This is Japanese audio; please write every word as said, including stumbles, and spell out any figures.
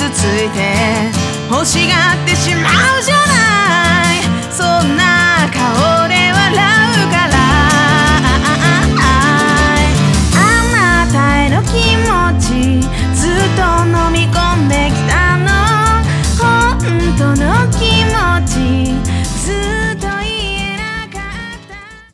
ついて欲しがってしまうじゃない、そんな顔で